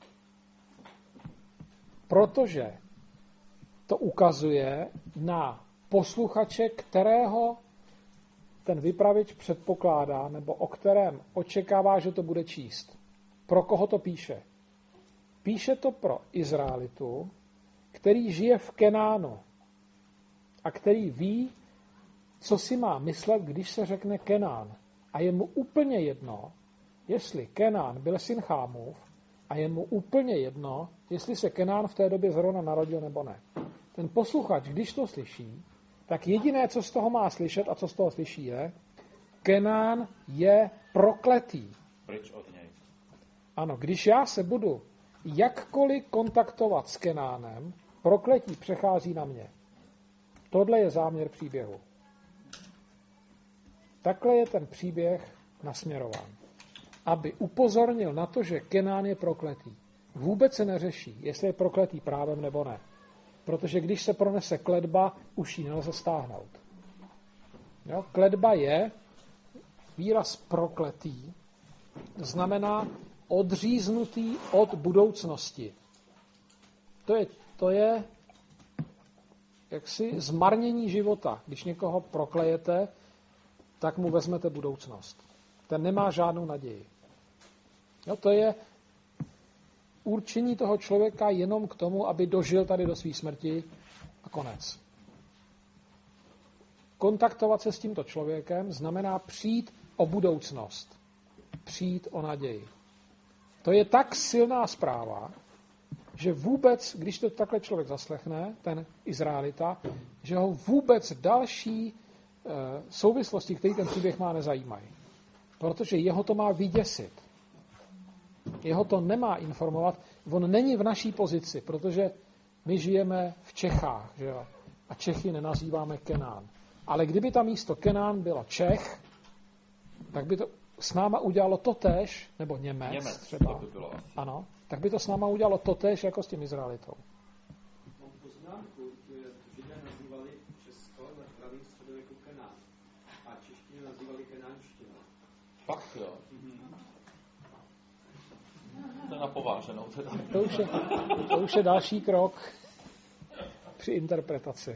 Protože to ukazuje na posluchače, kterého ten vypravěč předpokládá, nebo o kterém očekává, že to bude číst. Pro koho to píše? Píše to pro Izraelitu, který žije v Kenánu a který ví, co si má myslet, když se řekne Kenán. A je mu úplně jedno, jestli Kenán byl syn Chámův, a je mu úplně jedno, jestli se Kenán v té době zrovna narodil nebo ne. Ten posluchač, když to slyší, tak jediné, co z toho má slyšet a co z toho slyší je, Kenán je prokletý. Pryč od něj. Ano, když já se budu jakkoliv kontaktovat s Kenánem, prokletí přechází na mě. Tohle je záměr příběhu. Takhle je ten příběh nasměrován. aby upozornil na to, že Kenán je prokletý. Vůbec se neřeší, jestli je prokletý právem nebo ne. Protože když se pronese kletba, už ji nelze stáhnout. Jo? Kletba je výraz prokletý, znamená odříznutý od budoucnosti. To je, to je jaksi zmarnění života. Když někoho proklejete, tak mu vezmete budoucnost. Ten nemá žádnou naději. Jo, to je určení toho člověka jenom k tomu, aby dožil tady do své smrti a konec. Kontaktovat se s tímto člověkem znamená přijít o budoucnost. Přijít o naději. To je tak silná zpráva, že vůbec, když to takhle člověk zaslechne, ten Izraelita, že ho vůbec další e, souvislosti, které ten příběh má, nezajímají. Protože jeho to má vyděsit. Jeho to nemá informovat. On není v naší pozici, protože my žijeme v Čechách, že jo? A Čechy nenazýváme Kenán. Ale kdyby tam místo Kenán bylo Čech, tak by to s náma udělalo totéž, nebo Němec, Němec třeba. To by bylo. Ano, tak by to s náma udělalo totéž jako s tím Izraelitou. Mám poznámku, že Židé nazývali Česko na pravým středověku Kenán a češtinu nazývali kenánština. Fakt jo. Mm-hmm. To je na pováženou teda. To už je, to už je další krok při interpretaci.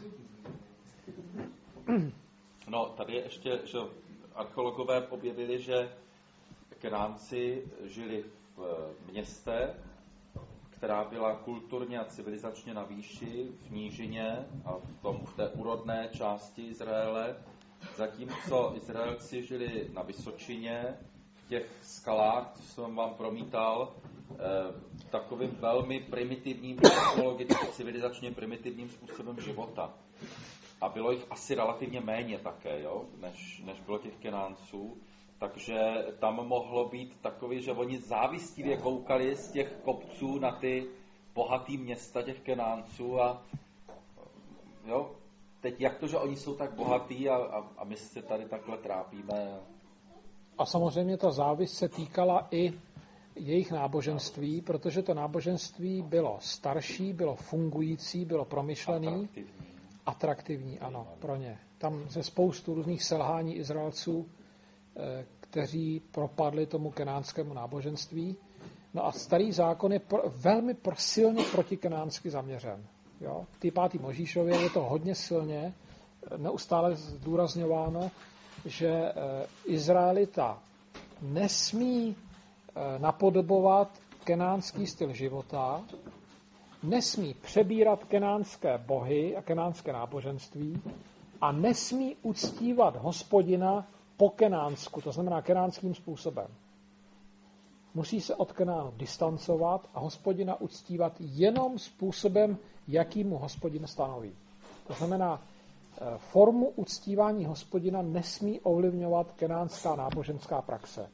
No, tady je ještě, že archeologové objevili, že Kenánci žili v městě, která byla kulturně a civilizačně na výši, v nížině a v, tom, v té úrodné části Izraele, zatímco Izraelci žili na vysočině, v těch skalách, co jsem vám promítal, eh, takovým velmi primitivním, technologicky civilizačně primitivním způsobem života. A bylo jich asi relativně méně také, jo, než, než bylo těch Kenánců. Takže tam mohlo být takový, že oni závistivě koukali z těch kopců na ty bohatý města těch Kenánců a jo, teď jak to, že oni jsou tak bohatý a, a, a my se tady takhle trápíme. A samozřejmě ta závist se týkala i jejich náboženství, protože to náboženství bylo starší, bylo fungující, bylo promyšlený. Atraktivní. Atraktivní, ano, pro ně. Tam ze spoustu různých selhání Izraelců, kteří propadli tomu kenánskému náboženství. No a starý zákon je pro, velmi pro, silně protikenánsky zaměřen. Jo? V té pátý Možíšově je to hodně silně neustále zdůrazňováno, že Izraelita nesmí napodobovat kenánský styl života, nesmí přebírat kenánské bohy a kenánské náboženství a nesmí uctívat Hospodina po kenánsku, to znamená kenánským způsobem. Musí se od Kenánu distancovat a Hospodina uctívat jenom způsobem, jaký mu Hospodin stanoví. To znamená, formu uctívání Hospodina nesmí ovlivňovat kenánská náboženská praxe.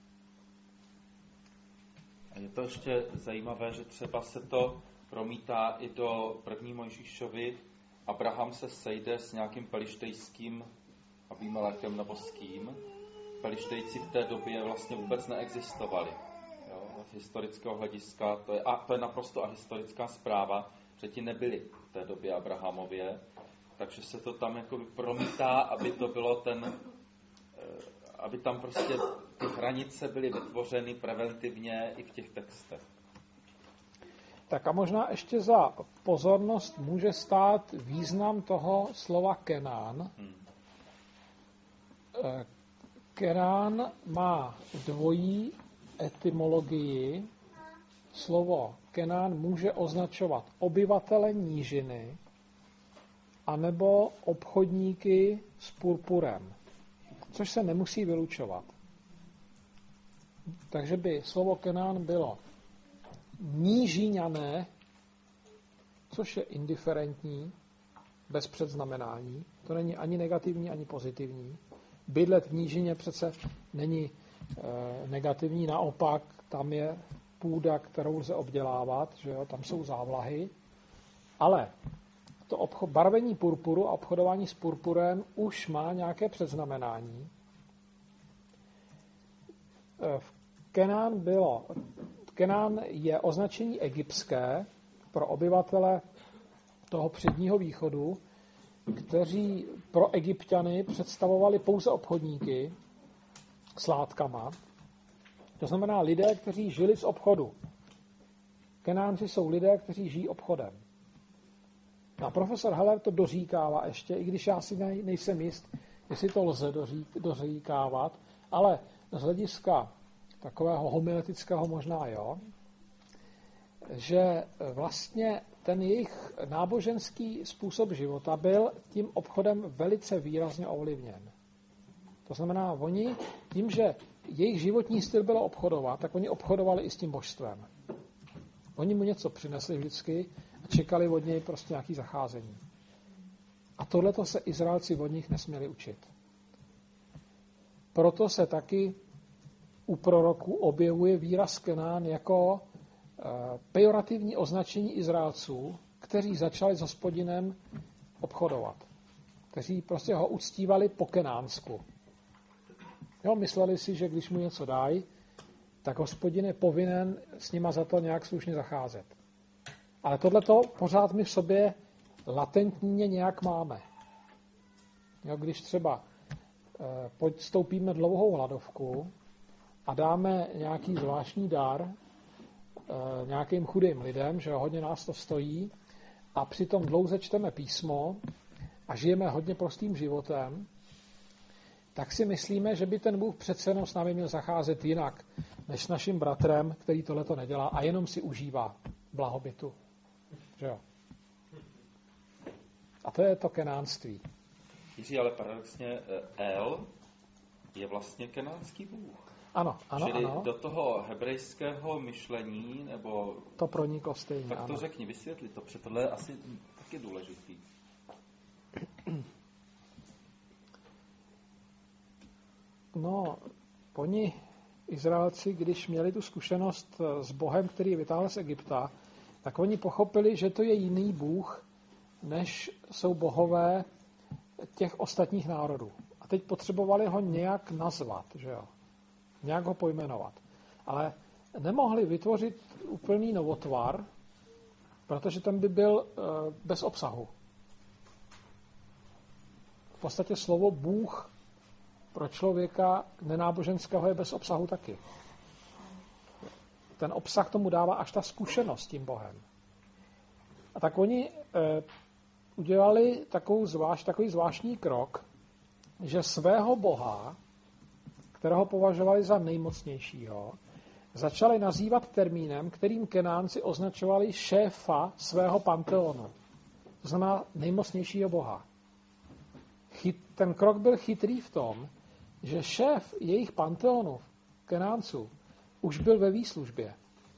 A je to ještě zajímavé, že třeba se to promítá i do první Mojžíšovi. Abraham se sejde s nějakým pelištejským Abimelechem nebo s kým. Pelištejci v té době vlastně vůbec neexistovali. Jo? Z historického hlediska, to je, a to je naprosto ahistorická zpráva, že ti nebyli v té době Abrahamově, takže se to tam jako promítá, aby to bylo ten, aby tam prostě ty hranice byly vytvořeny preventivně i v těch textech. Tak a možná ještě za pozornost může stát význam toho slova Kenán. Hmm. Kenán má dvojí etymologii. Slovo Kenán může označovat obyvatele nížiny anebo obchodníky s purpurem, což se nemusí vylučovat. Takže by slovo Kenán bylo nížíňané, což je indiferentní, bez předznamenání. To není ani negativní, ani pozitivní. Bydlet v nížině přece není e, negativní, naopak tam je půda, kterou lze obdělávat, že jo, tam jsou závlahy. Ale to obcho- barvení purpuru a obchodování s purpurem už má nějaké předznamenání. Kenán bylo, Kenán je označení egyptské pro obyvatele toho předního východu, kteří pro Egypťany představovali pouze obchodníky s látkama. To znamená lidé, kteří žili z obchodu. Kenánci jsou lidé, kteří žijí obchodem. A profesor Heller to doříkává ještě, i když já si nejsem jist, jestli to lze doříkávat, ale z hlediska takového homiletického možná jo, že vlastně ten jejich náboženský způsob života byl tím obchodem velice výrazně ovlivněn. To znamená, oni tím, že jejich životní styl bylo obchodovat, tak oni obchodovali i s tím božstvem. Oni mu něco přinesli vždycky a čekali od něj prostě nějaký zacházení. A tohleto se Izraelci od nich nesměli učit. Proto se taky u proroků objevuje výraz Kenán jako pejorativní označení Izraelců, kteří začali s Hospodinem obchodovat. Kteří prostě ho uctívali po kenánsku. Jo, mysleli si, že když mu něco dají, tak Hospodin je povinen s nima za to nějak slušně zacházet. Ale tohleto pořád my v sobě latentně nějak máme. Jo, když třeba eh, podstoupíme dlouhou hladovku a dáme nějaký zvláštní dar eh, nějakým chudým lidem, že hodně nás to stojí, a přitom dlouze čteme písmo a žijeme hodně prostým životem, tak si myslíme, že by ten Bůh přece jenom s námi měl zacházet jinak, než s naším bratrem, který tohleto nedělá a jenom si užívá blahobytu. Že jo? A to je to kenánství. Jiří, ale paradoxně El je vlastně kenánský Bůh. Ano, ano, Čili ano. do toho hebrejského myšlení, nebo... To proniklo stejně, Tak to ano. řekni, vysvětli to, protože tohle je asi taky důležitý. No, oni, Izraelci, když měli tu zkušenost s Bohem, který je vytáhl z Egypta, tak oni pochopili, že to je jiný Bůh, než jsou bohové těch ostatních národů. A teď potřebovali ho nějak nazvat, že jo? Nějak ho pojmenovat. Ale nemohli vytvořit úplný novotvar, protože ten by byl bez obsahu. V podstatě slovo Bůh pro člověka nenáboženského je bez obsahu taky. Ten obsah tomu dává až ta zkušenost s tím Bohem. A tak oni eh, udělali takovou zvlášť, takový zvláštní krok, že svého Boha, kterého považovali za nejmocnějšího, začali nazývat termínem, kterým Kenánci označovali šéfa svého panteonu. To znamená nejmocnějšího Boha. Chyt, ten krok byl chytrý v tom, že šéf jejich panteonu, Kenánců, už byl ve výslužbě.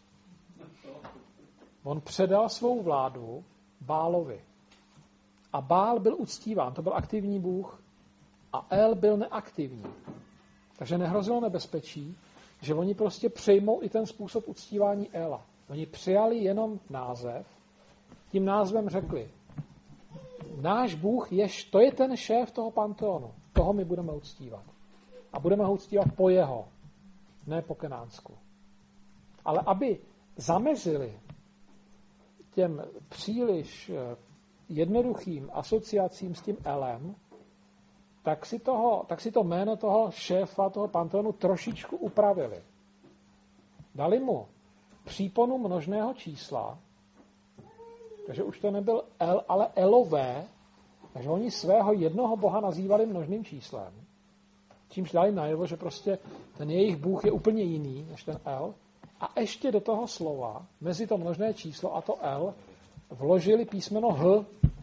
On předal svou vládu Bálovi. A Bál byl uctíván, to byl aktivní bůh, a El byl neaktivní. Takže nehrozilo nebezpečí, že oni prostě přejmou i ten způsob uctívání Ela. Oni přijali jenom název, tím názvem řekli, náš Bůh je, to je ten šéf toho panteonu, toho my budeme uctívat. A budeme ho uctívat po jeho, ne po kenánsku. Ale aby zamezili těm příliš jednoduchým asociacím s tím Elem, tak si, toho, tak si to jméno toho šéfa, toho panteonu trošičku upravili. Dali mu příponu množného čísla, takže už to nebyl El, ale Elové, takže oni svého jednoho boha nazývali množným číslem. Čímž dali najevo, že prostě ten jejich bůh je úplně jiný než ten El. A ještě do toho slova, mezi to množné číslo a to El, vložili písmeno H,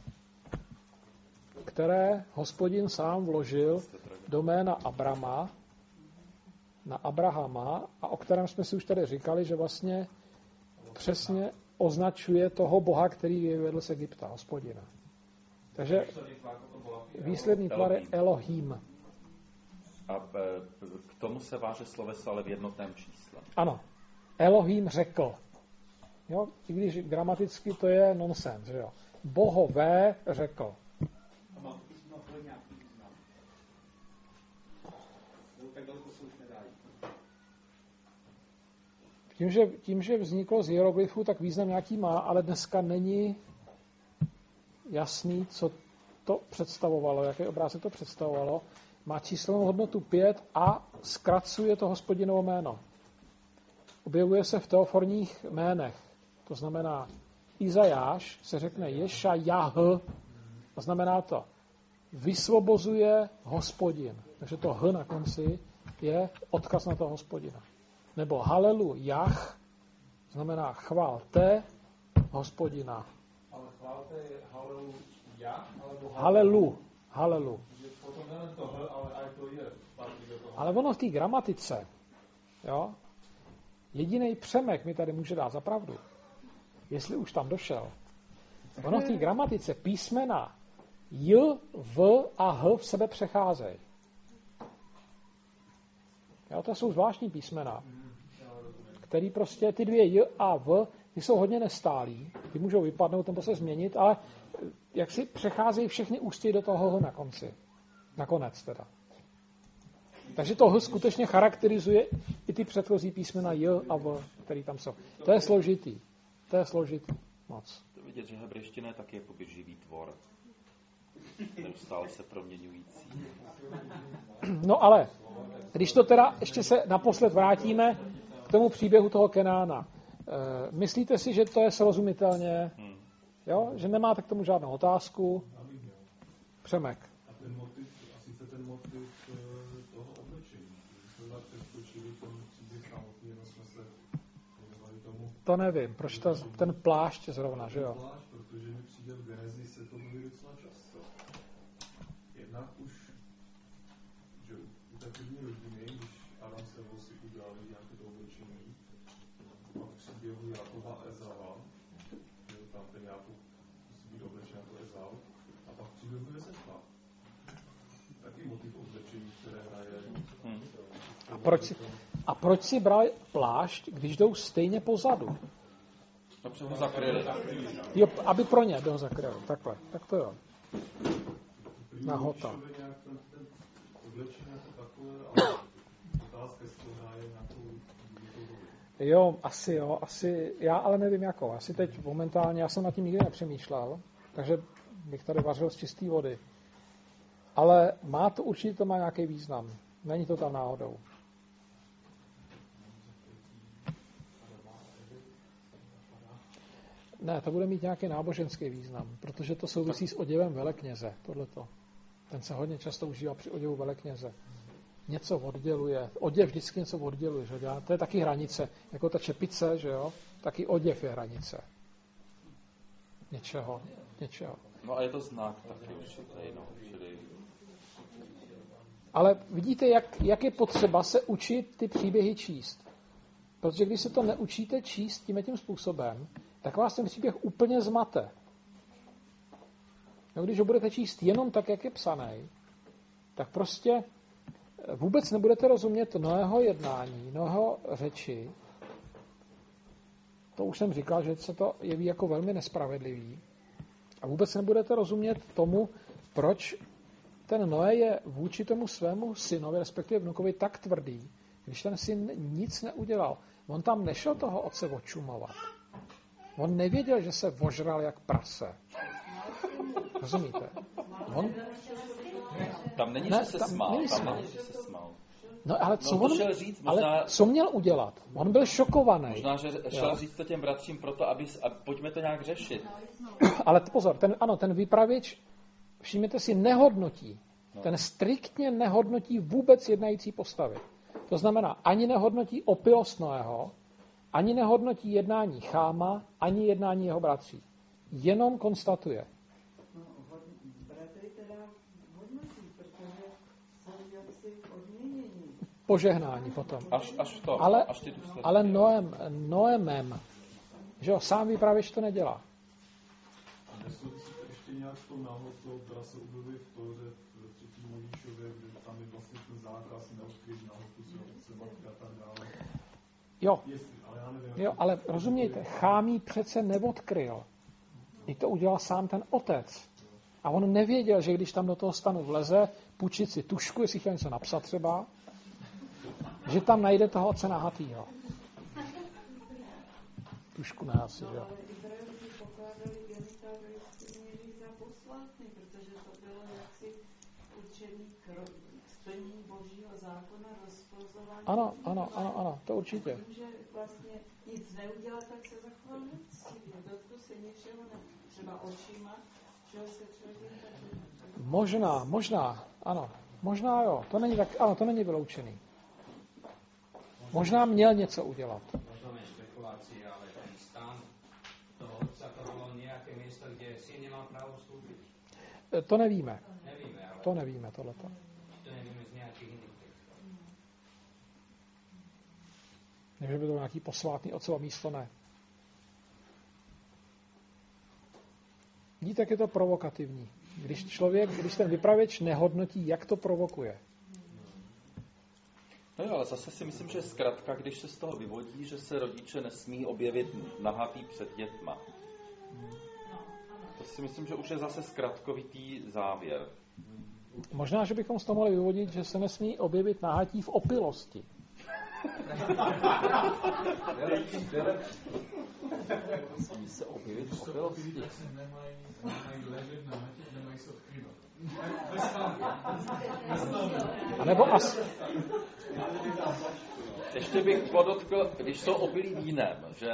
které Hospodin sám vložil do jména Abrama, na Abrahama, a o kterém jsme si už tady říkali, že vlastně přesně označuje toho boha, který vyvedl z Egypta, Hospodina. Takže výsledný tvar je Elohim. A k tomu se váže sloveso, ale v jednotném čísle. Ano. Elohim řekl. Jo? I když gramaticky to je nonsens. Že jo? Bohové řekl. A má to písmo pro nějaký význam. No, tak daleko se už nedají. Tím že, tím, že vzniklo z hieroglyfů, tak význam nějaký má, ale dneska není jasný, co to představovalo, jaký obrázek to představovalo. Má číselnou hodnotu pět a zkracuje to Hospodinovo jméno. Objevuje se v teoforních jménech. To znamená, Izajáš se řekne Ješajah, to znamená to, vysvobozuje Hospodin. Takže to H na konci je odkaz na toho Hospodina. Nebo Halelujah, znamená chválte Hospodina. Ale chválte je Halelujah, alebo Halelu. Halelu. Potom nejen to H, ale aj to je. Ale ono v té gramatice, jo, jedinej Přemek mi tady může dát za pravdu, jestli už tam došel. Ono v té gramatice písmena J, V a H v sebe přecházejí. Jo, to jsou zvláštní písmena, který prostě ty dvě J a V, ty jsou hodně nestálí, ty můžou vypadnout nebo se změnit, ale jak si přecházejí všechny ústy do toho H na konci. Nakonec teda. Takže to H skutečně charakterizuje i ty předchozí písmena J a V, které tam jsou. To je složitý. To je složitý. Moc. To vidět, že hebrejština je taky jako živý tvor. Neustále se proměňující. No ale, když to teda ještě se naposled vrátíme k tomu příběhu toho Kenána. E, myslíte si, že to je srozumitelně? Hmm. Jo? Že nemáte k tomu žádnou otázku? Přemek. A ten motiv, a sice ten motiv toho oblečení. Když jsme tak přeskočili ten příběh samotný, jenom jsme se věnovali tomu. To nevím, proč to, ten plášť zrovna, že jo? Plášť, protože mi přijde v Genezi se to mluví docela často. Jednak už, že u té první rodiny, když Adam se vosy udělali nějaké to oblečení, a v příběhu Jákova a Ezava, že tam ten Jákov musí být oblečen jako Ezau, a pak v příběhu Josefa. Taky motiv oblečení, které hraje. Hmm. A proč si, a proč si brali plášť, když jdou stejně pozadu? Dobře ho zakryli. Jo, aby pro ně byl zakryl. Takhle. Tak to jo. Nahota. Jo, asi jo, asi, já ale nevím jakou. Asi teď momentálně, já jsem nad tím nikdy nepřemýšlel, takže bych tady vařil z čisté vody. Ale má to určitě, to má nějaký význam. Není to tam náhodou. Ne, to bude mít nějaký náboženský význam, protože to souvisí s oděvem velekněze, tohleto. Ten se hodně často užívá při oděvu velekněze. Něco odděluje, oděv vždycky něco odděluje, že? To je taky hranice, jako ta čepice, že jo? Taky oděv je hranice. Něčeho, něčeho. No a je to znak taky určitý, no, čili... Ale vidíte, jak, jak je potřeba se učit ty příběhy číst. Protože když se to neučíte číst tím tím způsobem, tak vás ten příběh úplně zmate. No, když ho budete číst jenom tak, jak je psaný, tak prostě vůbec nebudete rozumět Noého jednání, Noého řeči. To už jsem říkal, že se to jeví jako velmi nespravedlivý. A vůbec nebudete rozumět tomu, proč ten Noé je vůči tomu svému synovi, respektive vnukovi, tak tvrdý, když ten syn nic neudělal. On tam nešel toho otce očumovat. On nevěděl, že se ožral jak prase. Rozumíte? On... Tam není, ne, že se tam smál. Není tam smál. není, že se smál. No ale co, no, on, šel říct, možná, ale co měl udělat? On byl šokovaný. Možná, že šel jo. říct to těm bratřím proto, aby, a pojďme to nějak řešit. Ale pozor, ten, ano, ten vypravěč, všimněte si, nehodnotí. No. Ten striktně nehodnotí vůbec jednající postavy. To znamená, ani nehodnotí opilost Noého, ani nehodnotí jednání Cháma, ani jednání jeho bratří. Jenom konstatuje. No, bratry teda hodnotí, protože jsou jaksi odměnění. Požehnání potom. Až, až to, ale, až ty důsledky. Ale Noem, Noemem, že jo, sám vypravěč to nedělá. A nesouvisíte ještě nějak s tou náhodou, která se objevuje v to, že v třetím Mojžíšově, že tam je vlastně ten zákaz neodkryt náhodku se otce, matky a tak dále. Jo, Jestli, ale já nevím, jo, ale rozumějte, Chámí přece neodkryl. I to udělal sám ten otec. A on nevěděl, že když tam do toho stanu vleze, půjčit si tušku, jestli chtěl něco napsat třeba, že tam najde toho otce nahatýho. tušku ne asi, No, že? ale Izraelci pokládali genitálii měli za posvátný, protože to bylo jaksi určený krok splnění božího zákona, rozpozování. Ano, ano, ano, ano, to určitě. Tím, že vlastně nic neudělá, tak se zachoval nectivě. Dotkl se něčeho, ne, třeba očima, čeho se člověk tak. Možná, možná, ano. Možná jo, to není tak, ano, to není vyloučený. Možná měl něco udělat. Možná je spekulací, ale ten stan toho otca to bylo nějaké místo, kde syn nemal právo vstoupit. E, To nevíme. Nevíme, ale To nevíme, tohleto. to nevíme z nějakých jiných textů. Ne, že by to bylo nějaký posvátný otcovo místo, ne. Vidíte, jak je to provokativní. Když člověk, když ten vypravěč nehodnotí, jak to provokuje. No jo, ale zase si myslím, že zkrátka, když se z toho vyvodí, že se rodiče nesmí objevit nahatý před dětma. To si myslím, že už je zase zkratkovitý závěr. Možná, že bychom z toho mohli vyvodit, že se nesmí objevit nahatí v opilosti. Musí se objevit v To opilosti. tak se nemají, nemají ležet na hatě, nemají se odkrývat. A nebo as, Ještě bych podotkl, když jsou opilí vínem, že?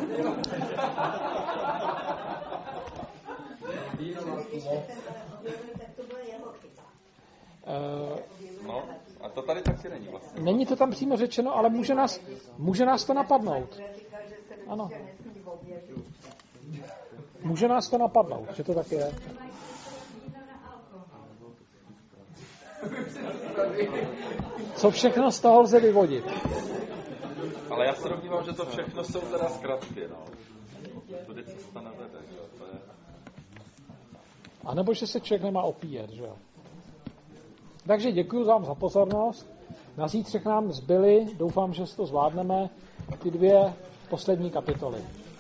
uh, No, a to tady taky není vlastně. není to tam přímo řečeno, ale může nás, může nás to napadnout. Ano. Může nás to napadnout, že to tak je. Co všechno z toho lze vyvodit? Ale já se domnívám, že to všechno jsou teda zkratky, no. Tudy cesta nevede, že? To je... A nebo že se člověk nemá opíjet, že jo. Takže děkuji vám za pozornost. Na zítřek nám zbyly, doufám, že si to zvládneme, ty dvě poslední kapitoly.